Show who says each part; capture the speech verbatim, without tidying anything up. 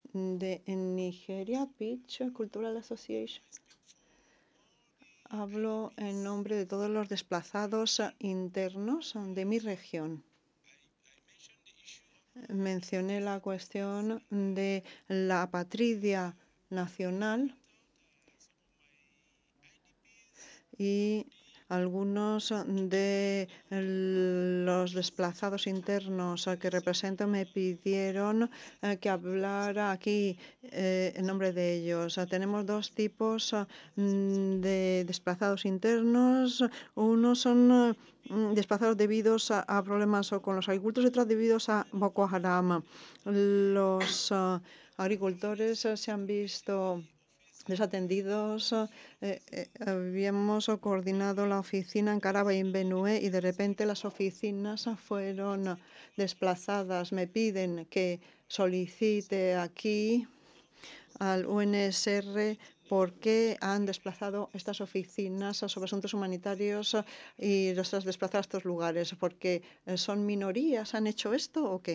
Speaker 1: de Nigeria Beach Cultural Association. Hablo en nombre de todos los desplazados internos de mi región. Mencioné la cuestión de la apatridia nacional y algunos de los desplazados internos que represento me pidieron que hablara aquí en nombre de ellos. Tenemos dos tipos de desplazados internos. Unos son desplazados debidos a problemas con los agricultores y otros debidos a Boko Haram. Los agricultores se han visto desatendidos. Eh, eh, habíamos coordinado la oficina en Caraba y en Benue y de repente las oficinas fueron desplazadas. Me piden que solicite aquí al U N S R por qué han desplazado estas oficinas sobre asuntos humanitarios y los han desplazado a estos lugares. ¿Porque son minorías? ¿Han hecho esto o qué?